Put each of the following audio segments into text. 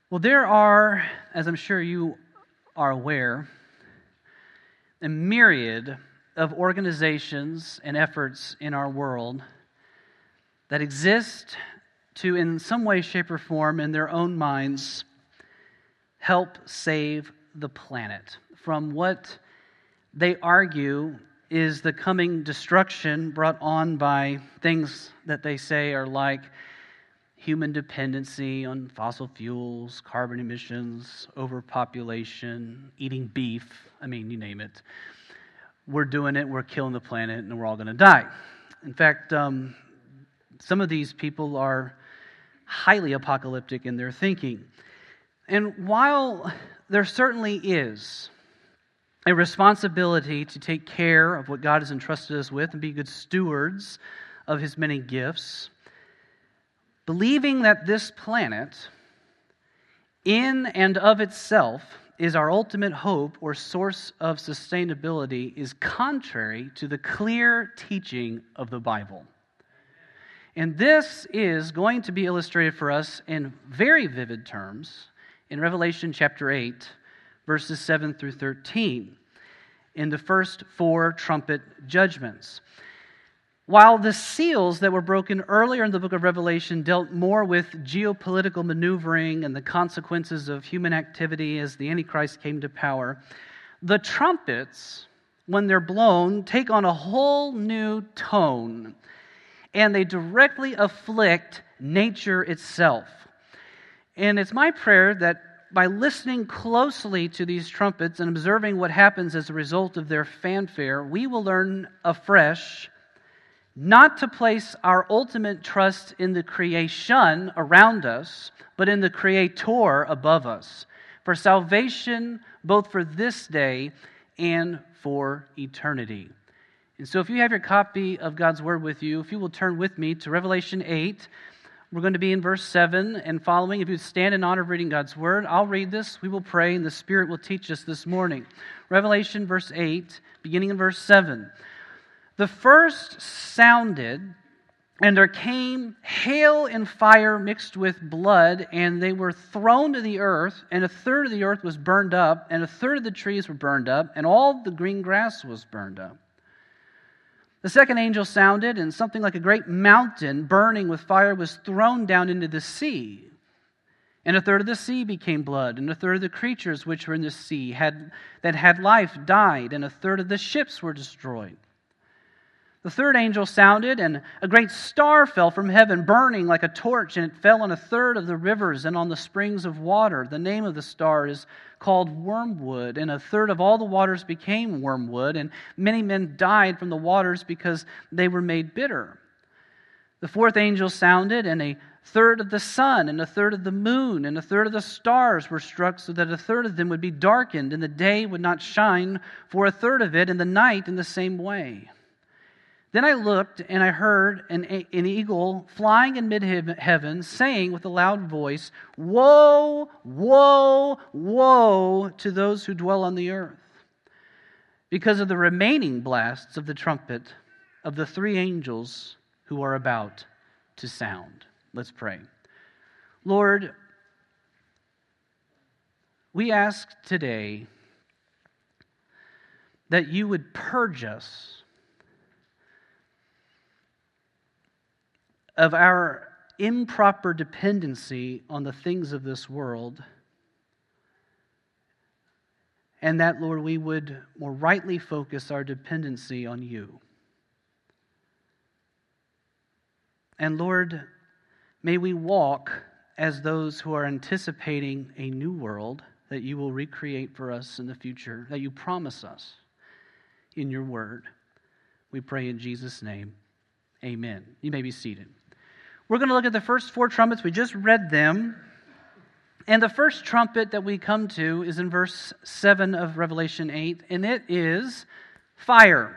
Well, there are, as I'm sure you are aware, a myriad of organizations and efforts in our world that exist to, in some way, shape, or form, in their own minds, help save the planet from what they argue is the coming destruction brought on by things that they say are like human dependency on fossil fuels, carbon emissions, overpopulation, eating beef. I mean, you name it. We're doing it, we're killing the planet, and we're all going to die. In fact, some of these people are highly apocalyptic in their thinking. And while there certainly is a responsibility to take care of what God has entrusted us with and be good stewards of His many gifts, believing that this planet, in and of itself, is our ultimate hope or source of sustainability is contrary to the clear teaching of the Bible. And this is going to be illustrated for us in very vivid terms in Revelation chapter 8, verses 7 through 13, in the first 4 trumpet judgments. While the seals that were broken earlier in the book of Revelation dealt more with geopolitical maneuvering and the consequences of human activity as the Antichrist came to power, the trumpets, when they're blown, take on a whole new tone, and they directly afflict nature itself. And it's my prayer that by listening closely to these trumpets and observing what happens as a result of their fanfare, we will learn afresh not to place our ultimate trust in the creation around us, but in the Creator above us, for salvation both for this day and for eternity. And so if you have your copy of God's Word with you, if you will turn with me to Revelation 8, we're going to be in verse 7 and following. If you stand in honor of reading God's Word, I'll read this, we will pray, and the Spirit will teach us this morning. Revelation verse 8, beginning in verse 7. The first sounded, and there came hail and fire mixed with blood, and they were thrown to the earth, and a third of the earth was burned up, and a third of the trees were burned up, and all the green grass was burned up. The second angel sounded, and something like a great mountain burning with fire was thrown down into the sea. And a third of the sea became blood, and a third of the creatures which were in the sea that had life died, and a third of the ships were destroyed. The third angel sounded, and a great star fell from heaven, burning like a torch, and it fell on a third of the rivers and on the springs of water. The name of the star is called Wormwood, and a third of all the waters became wormwood, and many men died from the waters because they were made bitter. The fourth angel sounded, and a third of the sun, and a third of the moon, and a third of the stars were struck, so that a third of them would be darkened, and the day would not shine for a third of it, and the night in the same way. Then I looked, and I heard an eagle flying in mid-heaven, saying with a loud voice, "Woe, woe, woe to those who dwell on the earth, because of the remaining blasts of the trumpet of the 3 angels who are about to sound." Let's pray. Lord, we ask today that you would purge us of our improper dependency on the things of this world, and that, Lord, we would more rightly focus our dependency on you. And Lord, may we walk as those who are anticipating a new world that you will recreate for us in the future, that you promise us in your word. We pray in Jesus' name. Amen. You may be seated. We're going to look at the first 4 trumpets. We just read them. And the first trumpet that we come to is in verse 7 of Revelation 8, and it is fire.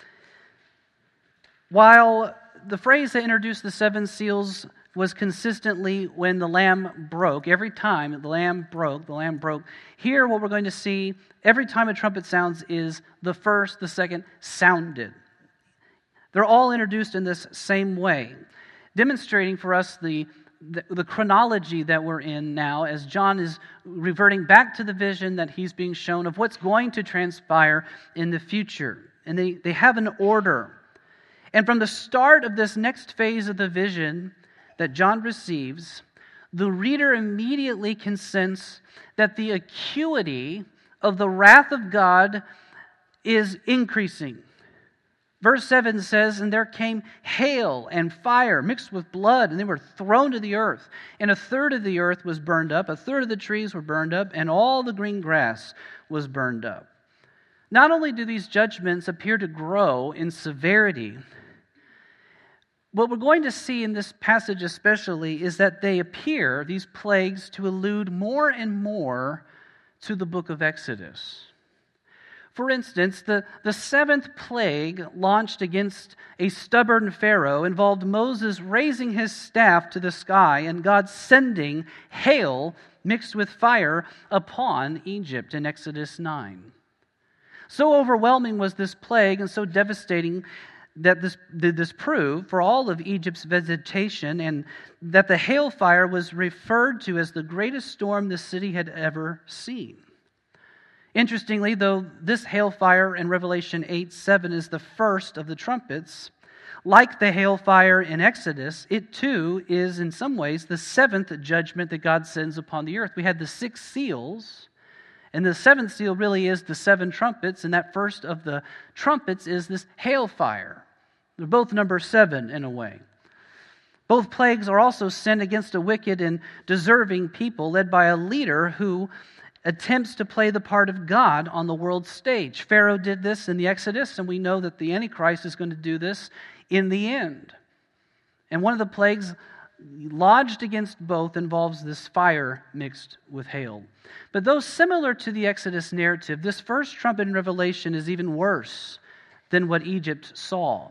While the phrase that introduced the 7 seals was consistently when the Lamb broke, every time the Lamb broke. Here what we're going to see every time a trumpet sounds is the first, the second sounded. They're all introduced in this same way, demonstrating for us the the chronology that we're in now, as John is reverting back to the vision that he's being shown of what's going to transpire in the future. And they have an order. And from the start of this next phase of the vision that John receives, the reader immediately can sense that the acuity of the wrath of God is increasing. Verse 7 says, "And there came hail and fire mixed with blood, and they were thrown to the earth. And a third of the earth was burned up, a third of the trees were burned up, and all the green grass was burned up." Not only do these judgments appear to grow in severity, what we're going to see in this passage especially is that they appear, these plagues, to allude more and more to the book of Exodus. For instance, the seventh plague launched against a stubborn Pharaoh involved Moses raising his staff to the sky and God sending hail mixed with fire upon Egypt in Exodus 9. So overwhelming was this plague and so devastating that this proved for all of Egypt's vegetation, and that the hailfire was referred to as the greatest storm the city had ever seen. Interestingly, though this hailfire in Revelation 8:7 is the first of the trumpets, like the hailfire in Exodus, it too is in some ways the seventh judgment that God sends upon the earth. We had the 6 seals, and the 7th seal really is the 7 trumpets, and that first of the trumpets is this hailfire. They're both number 7 in a way. Both plagues are also sent against a wicked and deserving people led by a leader who attempts to play the part of God on the world stage. Pharaoh did this in the Exodus, and we know that the Antichrist is going to do this in the end. And one of the plagues lodged against both involves this fire mixed with hail. But though similar to the Exodus narrative, this first trumpet in Revelation is even worse than what Egypt saw.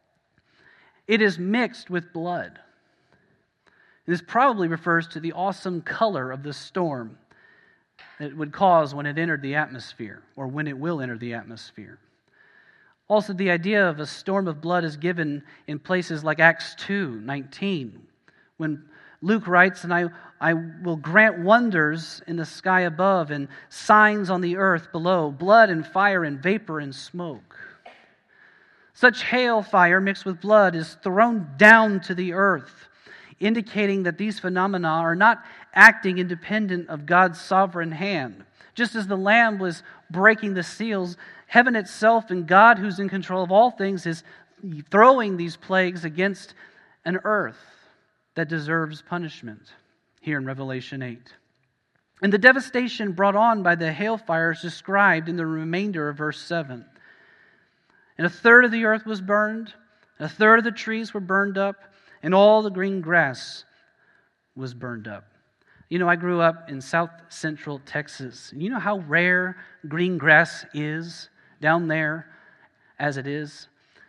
It is mixed with blood. This probably refers to the awesome color of the storm that it would cause when it entered the atmosphere, or when it will enter the atmosphere. Also, the idea of a storm of blood is given in places like Acts 2:19, when Luke writes, "And I will grant wonders in the sky above and signs on the earth below, blood and fire and vapor and smoke." Such hailfire mixed with blood is thrown down to the earth, indicating that these phenomena are not acting independent of God's sovereign hand. Just as the Lamb was breaking the seals, heaven itself and God, who's in control of all things, is throwing these plagues against an earth that deserves punishment, here in Revelation 8. And the devastation brought on by the hailfire is described in the remainder of verse 7. "And a third of the earth was burned, a third of the trees were burned up, and all the green grass was burned up." You know, I grew up in South Central Texas. And you know how rare green grass is down there as it is?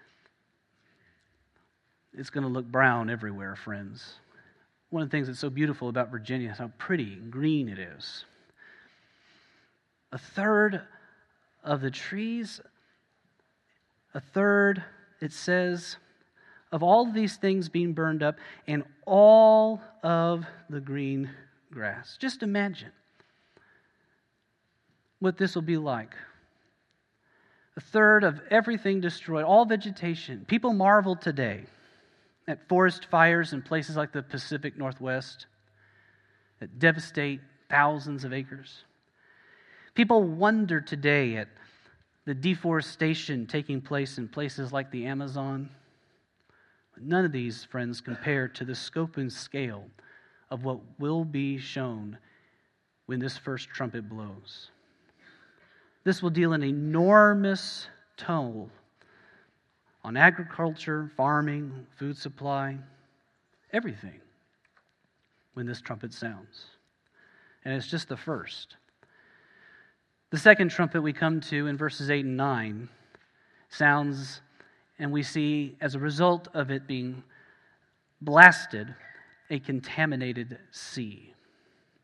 It's going to look brown everywhere, friends. One of the things that's so beautiful about Virginia is how pretty and green it is. A third of the trees, a third, it says, of all of these things being burned up, and all of the green grass. Just imagine what this will be like. A third of everything destroyed, all vegetation. People marvel today at forest fires in places like the Pacific Northwest that devastate thousands of acres. People wonder today at the deforestation taking place in places like the Amazon. None of these, friends, compare to the scope and scale of what will be shown when this first trumpet blows. This will deal an enormous toll on agriculture, farming, food supply, everything, when this trumpet sounds. And it's just the first. The second trumpet we come to in verses 8 and 9 sounds, and we see, as a result of it being blasted, a contaminated sea.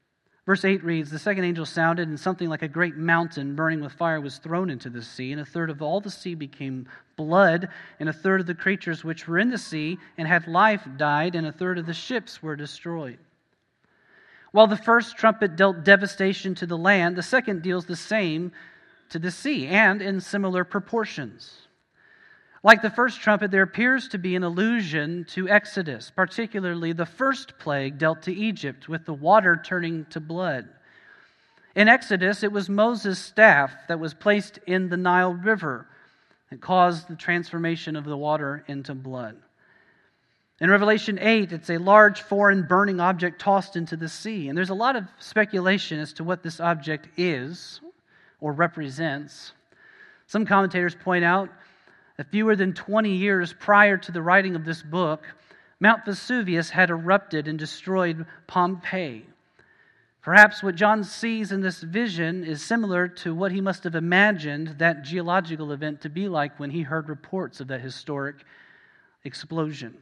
Verse 8 reads, "The second angel sounded, and something like a great mountain burning with fire was thrown into the sea, and a third of all the sea became blood, and a third of the creatures which were in the sea and had life died, and a third of the ships were destroyed." While the first trumpet dealt devastation to the land, the second deals the same to the sea, and in similar proportions. Like the first trumpet, there appears to be an allusion to Exodus, particularly the first plague dealt to Egypt with the water turning to blood. In Exodus, it was Moses' staff that was placed in the Nile River that caused the transformation of the water into blood. In Revelation 8, it's a large foreign burning object tossed into the sea. And there's a lot of speculation as to what this object is or represents. Some commentators point out that fewer than 20 years prior to the writing of this book, Mount Vesuvius had erupted and destroyed Pompeii. Perhaps what John sees in this vision is similar to what he must have imagined that geological event to be like when he heard reports of that historic explosion.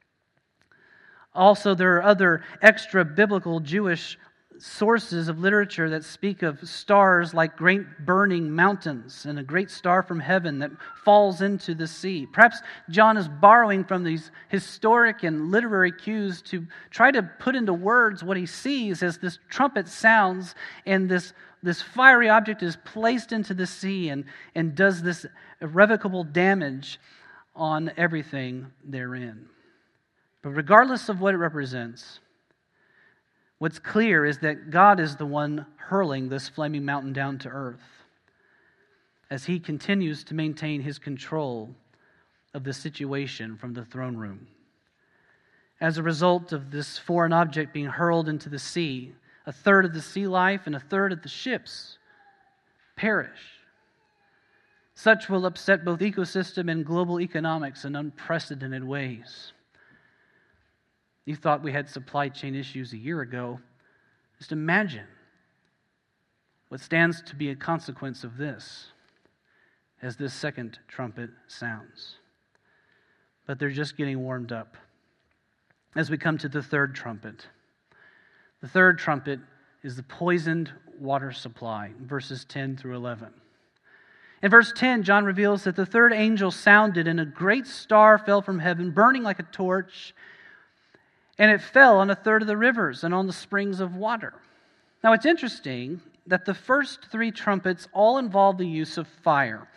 Also, there are other extra-biblical Jewish sources of literature that speak of stars like great burning mountains and a great star from heaven that falls into the sea. Perhaps John is borrowing from these historic and literary cues to try to put into words what he sees as this trumpet sounds and this fiery object is placed into the sea and does this irrevocable damage on everything therein. But regardless of what it represents, what's clear is that God is the one hurling this flaming mountain down to earth as He continues to maintain His control of the situation from the throne room. As a result of this foreign object being hurled into the sea, a third of the sea life and a third of the ships perish. Such will upset both ecosystem and global economics in unprecedented ways. You thought we had supply chain issues a year ago. Just imagine what stands to be a consequence of this as this second trumpet sounds. But they're just getting warmed up. As we come to the third trumpet. The third trumpet is the poisoned water supply, verses 10 through 11. In verse 10, John reveals that the third angel sounded, and a great star fell from heaven, burning like a torch, and it fell on a third of the rivers and on the springs of water. Now it's interesting that the first three trumpets all involve the use of fire.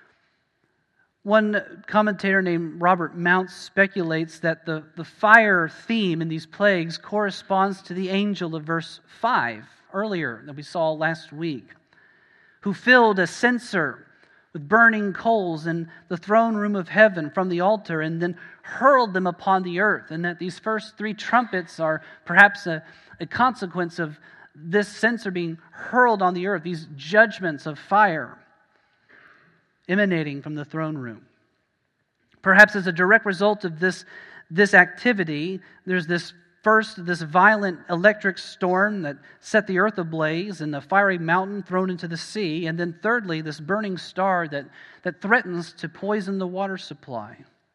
One commentator named Robert Mounce speculates that the fire theme in these plagues corresponds to the angel of verse 5 earlier that we saw last week, who filled a censer with burning coals in the throne room of heaven from the altar and then hurled them upon the earth, and that these first three trumpets are perhaps a consequence of this censer being hurled on the earth, these judgments of fire emanating from the throne room. Perhaps as a direct result of this activity, there's this violent electric storm that set the earth ablaze and a fiery mountain thrown into the sea. And then thirdly, this burning star that threatens to poison the water supply.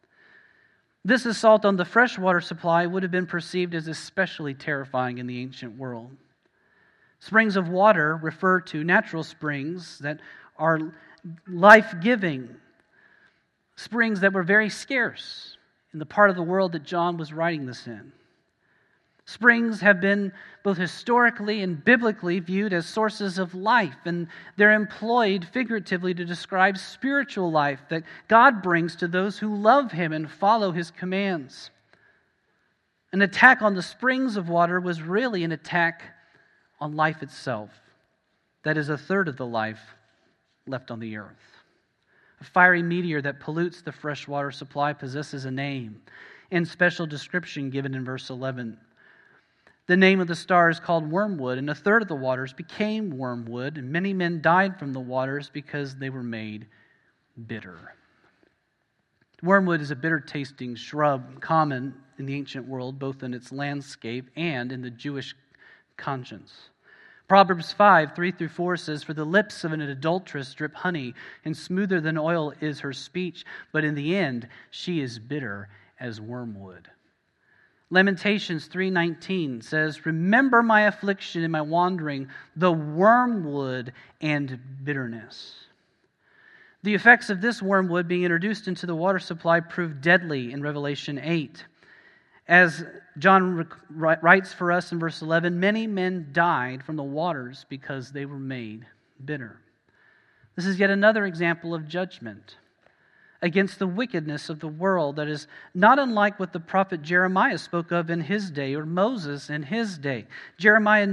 This assault on the fresh water supply would have been perceived as especially terrifying in the ancient world. Springs of water refer to natural springs that are life-giving, springs that were very scarce in the part of the world that John was writing this in. Springs have been both historically and biblically viewed as sources of life, and they're employed figuratively to describe spiritual life that God brings to those who love Him and follow His commands. An attack on the springs of water was really an attack on life itself. That is a third of the life left on the earth. A fiery meteor that pollutes the fresh water supply possesses a name and special description given in verse 11. The name of the star is called wormwood, and a third of the waters became wormwood, and many men died from the waters because they were made bitter. Wormwood is a bitter-tasting shrub common in the ancient world, both in its landscape and in the Jewish conscience. Proverbs 5, 3 through 4 says, "For the lips of an adulteress drip honey, and smoother than oil is her speech, but in the end she is bitter as wormwood." Lamentations 3:19 says, "Remember my affliction and my wandering, the wormwood and bitterness." The effects of this wormwood being introduced into the water supply proved deadly in Revelation 8. As John writes for us in verse 11, many men died from the waters because they were made bitter. This is yet another example of judgment against the wickedness of the world that is not unlike what the prophet Jeremiah spoke of in his day, or Moses in his day. Jeremiah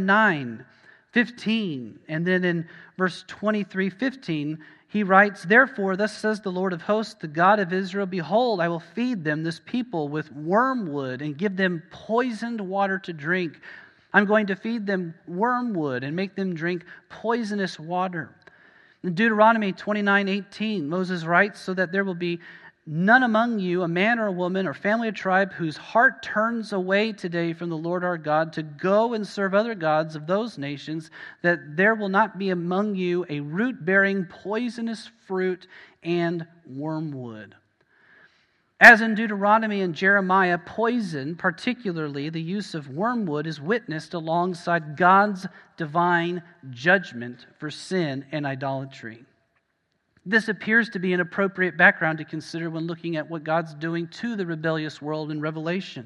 9:15, and then in verse 23:15, he writes, "Therefore, thus says the Lord of hosts, the God of Israel, Behold, I will feed them, this people, with wormwood, and give them poisoned water to drink. I'm going to feed them wormwood and make them drink poisonous water." In Deuteronomy 29:18, Moses writes, "So that there will be none among you, a man or a woman or family or tribe, whose heart turns away today from the Lord our God to go and serve other gods of those nations, that there will not be among you a root bearing poisonous fruit and wormwood." As in Deuteronomy and Jeremiah, poison, particularly the use of wormwood, is witnessed alongside God's divine judgment for sin and idolatry. This appears to be an appropriate background to consider when looking at what God's doing to the rebellious world in Revelation.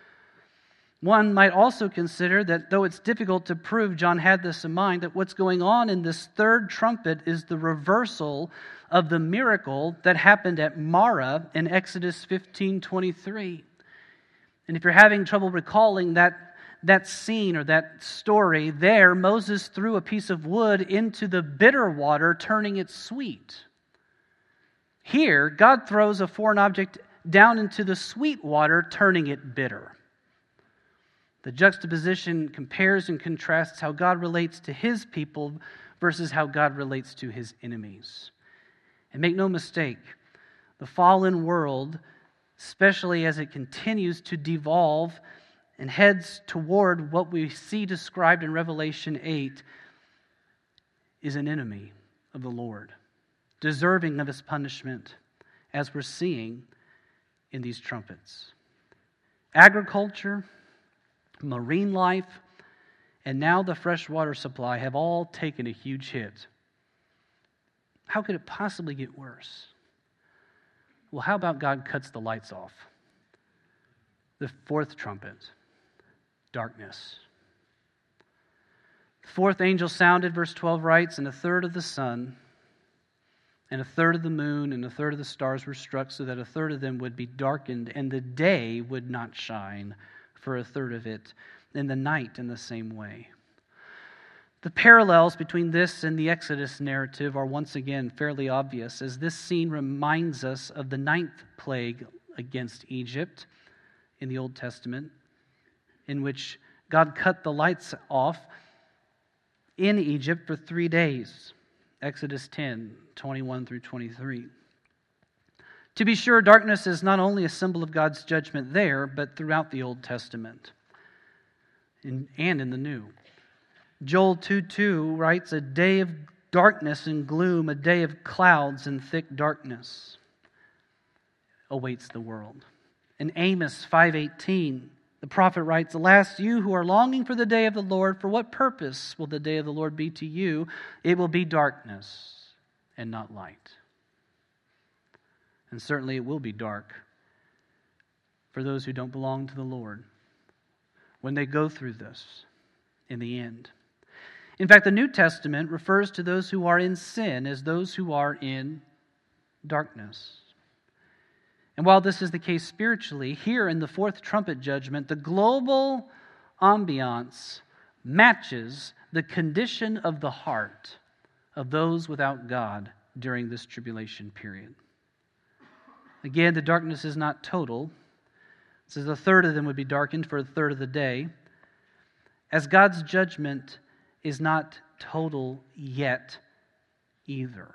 One might also consider that though it's difficult to prove John had this in mind, that what's going on in this third trumpet is the reversal of the miracle that happened at Marah in Exodus 15:23. And if you're having trouble recalling that scene or that story, there Moses threw a piece of wood into the bitter water, turning it sweet. Here, God throws a foreign object down into the sweet water, turning it bitter. The juxtaposition compares and contrasts how God relates to His people versus how God relates to His enemies. And make no mistake, the fallen world, especially as it continues to devolve and heads toward what we see described in Revelation 8, is an enemy of the Lord, deserving of His punishment, as we're seeing in these trumpets. Agriculture, marine life, and now the freshwater supply have all taken a huge hit. How could it possibly get worse? Well, how about God cuts the lights off? The fourth trumpet, darkness. The fourth angel sounded, verse 12 writes, "And a third of the sun, and a third of the moon, and a third of the stars were struck, so that a third of them would be darkened, and the day would not shine for a third of it, and the night in the same way." The parallels between this and the Exodus narrative are once again fairly obvious, as this scene reminds us of the 9th plague against Egypt in the Old Testament, in which God cut the lights off in Egypt for 3 days. Exodus 10:21 through 23. To be sure, darkness is not only a symbol of God's judgment there, but throughout the Old Testament and in the New. Joel 2:2 writes, "A day of darkness and gloom, a day of clouds and thick darkness awaits the world." In Amos 5:18, the prophet writes, "Alas, you who are longing for the day of the Lord, for what purpose will the day of the Lord be to you? It will be darkness and not light." And certainly it will be dark for those who don't belong to the Lord when they go through this in the end. In fact, the New Testament refers to those who are in sin as those who are in darkness. And while this is the case spiritually, here in the fourth trumpet judgment, the global ambiance matches the condition of the heart of those without God during this tribulation period. Again, the darkness is not total. It says a third of them would be darkened for a third of the day, as God's judgment is not total yet either.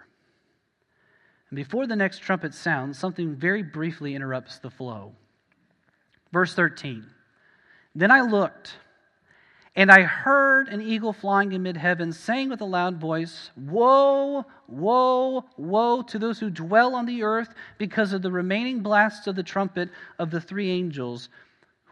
And before the next trumpet sounds, something very briefly interrupts the flow. Verse 13, "Then I looked, and I heard an eagle flying in mid-heaven, saying with a loud voice, 'Woe, woe, woe to those who dwell on the earth because of the remaining blasts of the trumpet of the 3 angels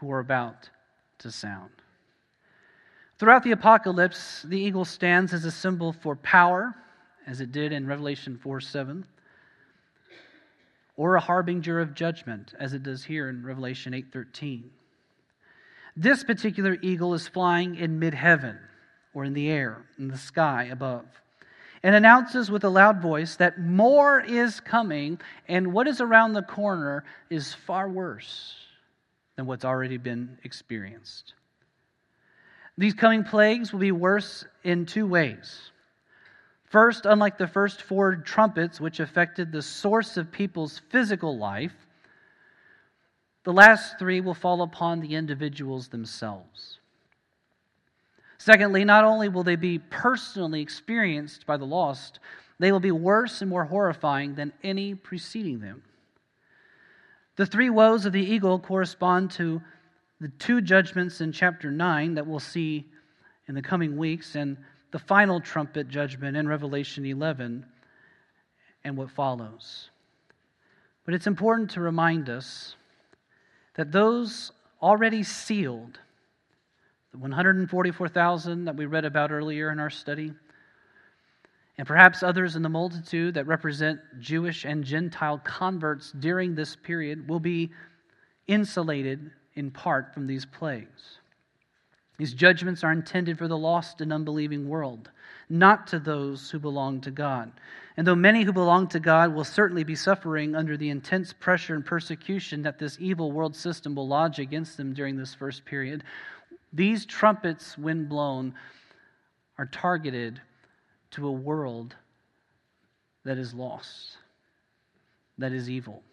who are about to sound. Throughout the apocalypse, the eagle stands as a symbol for power, as it did in Revelation 4:7, or a harbinger of judgment, as it does here in Revelation 8:13. This particular eagle is flying in mid-heaven, or in the air, in the sky above, and announces with a loud voice that more is coming, and what is around the corner is far worse than what's already been experienced. These coming plagues will be worse in two ways. First, unlike the first four trumpets, which affected the source of people's physical life, the last three will fall upon the individuals themselves. Secondly, not only will they be personally experienced by the lost, they will be worse and more horrifying than any preceding them. The three woes of the eagle correspond to the two judgments in chapter 9 that we'll see in the coming weeks, and the final trumpet judgment in Revelation 11 and what follows. But it's important to remind us that those already sealed, the 144,000 that we read about earlier in our study, and perhaps others in the multitude that represent Jewish and Gentile converts during this period, will be insulated in part from these plagues. These judgments are intended for the lost and unbelieving world, not to those who belong to God. And though many who belong to God will certainly be suffering under the intense pressure and persecution that this evil world system will lodge against them during this first period, these trumpets, when blown, are targeted to a world that is lost, that is evil,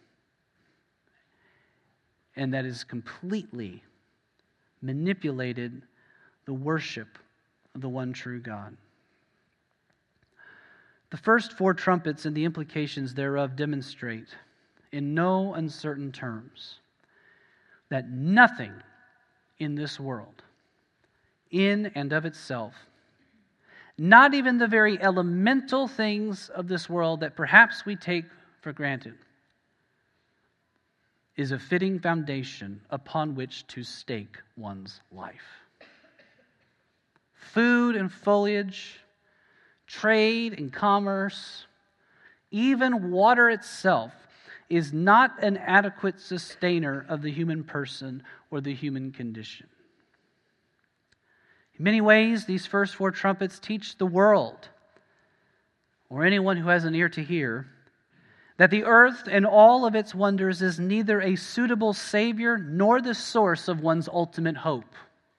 and that is completely manipulated the worship of the one true God. The first four trumpets and the implications thereof demonstrate, in no uncertain terms, that nothing in this world, in and of itself, not even the very elemental things of this world that perhaps we take for granted, is a fitting foundation upon which to stake one's life. Food and foliage, trade and commerce, even water itself is not an adequate sustainer of the human person or the human condition. In many ways, these first four trumpets teach the world, or anyone who has an ear to hear, that the earth and all of its wonders is neither a suitable Savior nor the source of one's ultimate hope.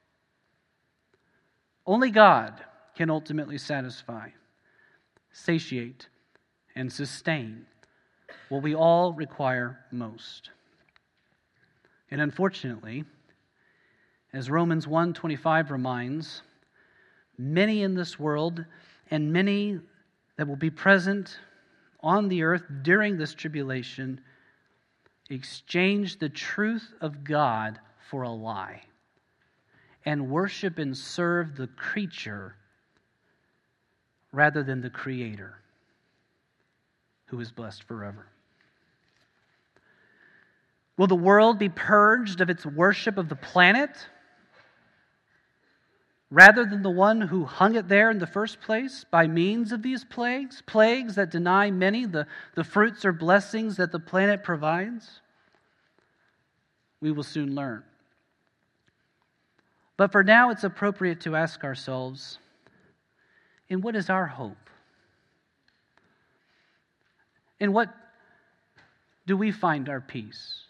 Only God can ultimately satisfy, satiate, and sustain what we all require most. And unfortunately, as Romans 1:25 reminds, many in this world and many that will be present on the earth during this tribulation exchange the truth of God for a lie and worship and serve the creature rather than the Creator, who is blessed forever. Will the world be purged of its worship of the planet rather than the one who hung it there in the first place by means of these plagues? Plagues that deny many the fruits or blessings that the planet provides? We will soon learn. But for now, it's appropriate to ask ourselves, in what is our hope? In what do we find our peace?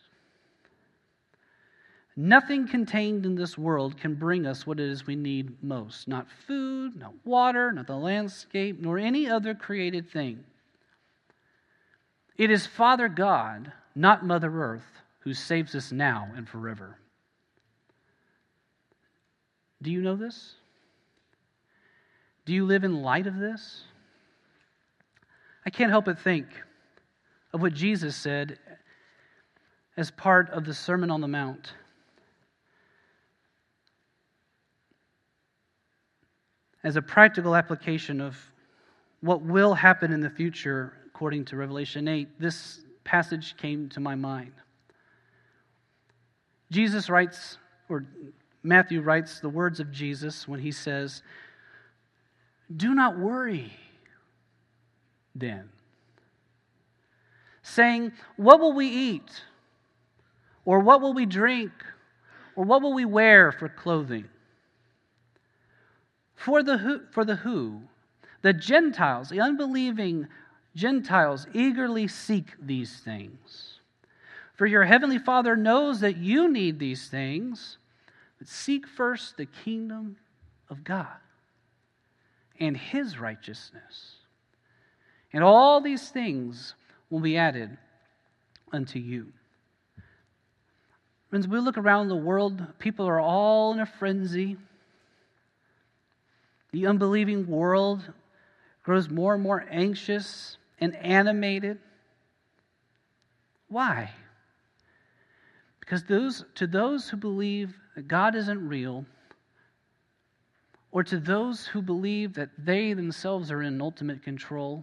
Nothing contained in this world can bring us what it is we need most. Not food, not water, not the landscape, nor any other created thing. It is Father God, not Mother Earth, who saves us now and forever. Do you know this? Do you live in light of this? I can't help but think of what Jesus said as part of the Sermon on the Mount. As a practical application of what will happen in the future, according to Revelation 8, this passage came to my mind. Jesus writes or Matthew writes the words of Jesus when he says, "Do not worry then, saying, what will we eat? Or what will we drink? Or what will we wear for clothing? For the who? The Gentiles, the unbelieving Gentiles eagerly seek these things. For your heavenly Father knows that you need these things, but seek first the kingdom of God and His righteousness. And all these things will be added unto you." Friends, we look around the world, people are all in a frenzy. The unbelieving world grows more and more anxious and animated. Why? Because to those who believe that God isn't real, or to those who believe that they themselves are in ultimate control,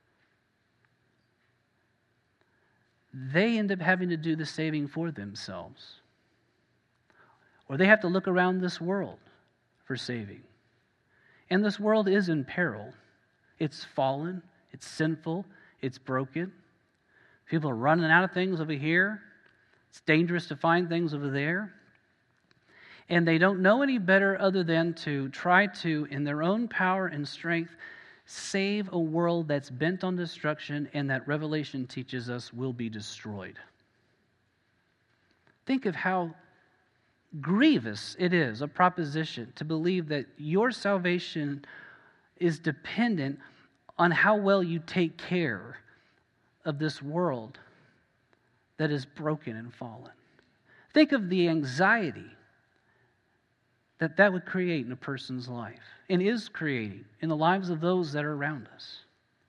they end up having to do the saving for themselves. Or they have to look around this world for saving. And this world is in peril. It's fallen, it's sinful, it's broken. People are running out of things over here. It's dangerous to find things over there. And they don't know any better other than to try to, in their own power and strength, save a world that's bent on destruction and that Revelation teaches us will be destroyed. Think of how grievous it is, a proposition, to believe that your salvation is dependent on how well you take care of this world that is broken and fallen. Think of the anxiety that would create in a person's life and is creating in the lives of those that are around us.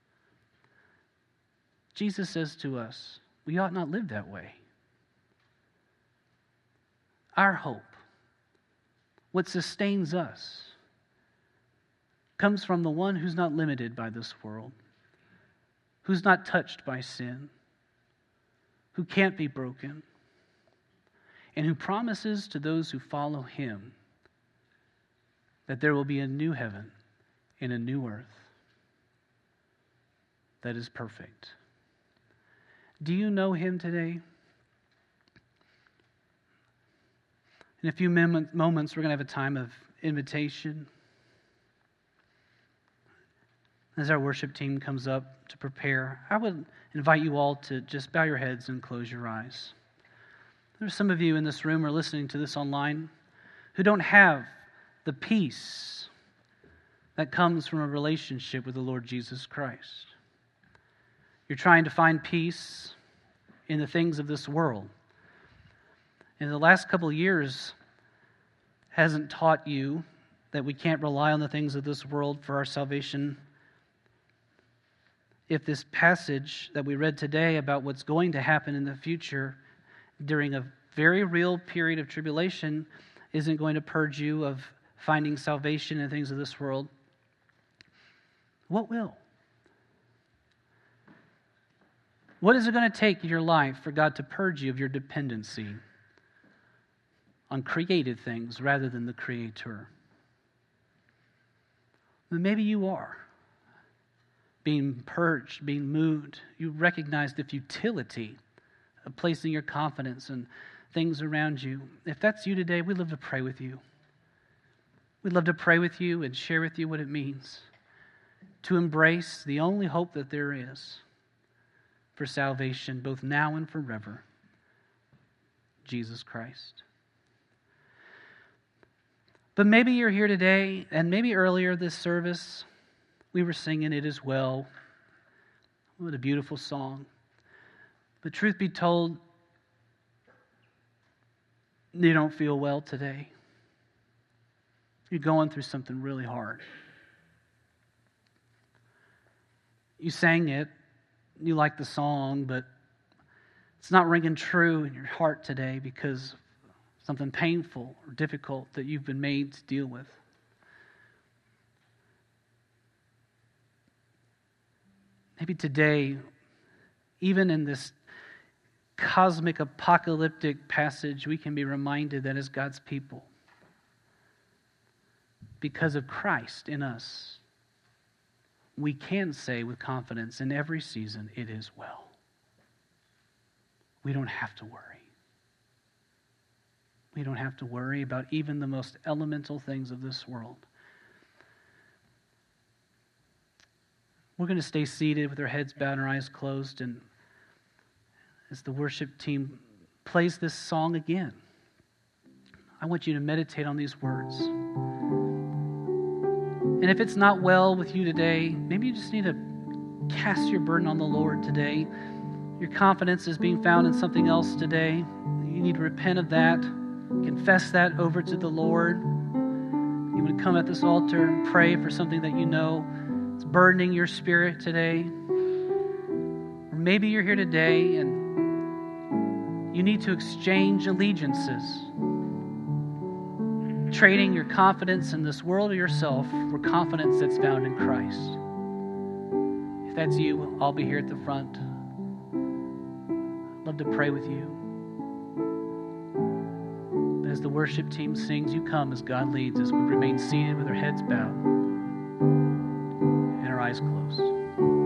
Jesus says to us, we ought not live that way. Our hope, what sustains us, comes from the one who's not limited by this world, who's not touched by sin, who can't be broken, and who promises to those who follow him that there will be a new heaven and a new earth that is perfect. Do you know him today? In a few moments, we're going to have a time of invitation. As our worship team comes up to prepare, I would invite you all to just bow your heads and close your eyes. There's some of you in this room or listening to this online who don't have the peace that comes from a relationship with the Lord Jesus Christ. You're trying to find peace in the things of this world. And the last couple of years hasn't taught you that we can't rely on the things of this world for our salvation. If this passage that we read today about what's going to happen in the future during a very real period of tribulation isn't going to purge you of finding salvation in things of this world, what will? What is it going to take in your life for God to purge you of your dependency on created things rather than the Creator? But maybe you are being purged, being moved. You recognize the futility of placing your confidence in things around you. If that's you today, we'd love to pray with you. We'd love to pray with you and share with you what it means to embrace the only hope that there is for salvation, both now and forever, Jesus Christ. But maybe you're here today, and maybe earlier this service, we were singing It Is Well. What a beautiful song. But truth be told, you don't feel well today. You're going through something really hard. You sang it, you like the song, but it's not ringing true in your heart today because of something painful or difficult that you've been made to deal with. Maybe today, even in this cosmic apocalyptic passage, we can be reminded that as God's people, because of Christ in us, we can say with confidence in every season, it is well. We don't have to worry. We don't have to worry about even the most elemental things of this world. We're going to stay seated with our heads bowed and our eyes closed, and as the worship team plays this song again, I want you to meditate on these words. And if it's not well with you today, maybe you just need to cast your burden on the Lord today. Your confidence is being found in something else today. You need to repent of that, confess that over to the Lord. You want to come at this altar and pray for something that you know is burdening your spirit today. Or maybe you're here today and you need to exchange allegiances, trading your confidence in this world or yourself for confidence that's found in Christ. If that's you, I'll be here at the front. I'd love to pray with you. But as the worship team sings, you come as God leads us. We remain seated with our heads bowed and our eyes closed.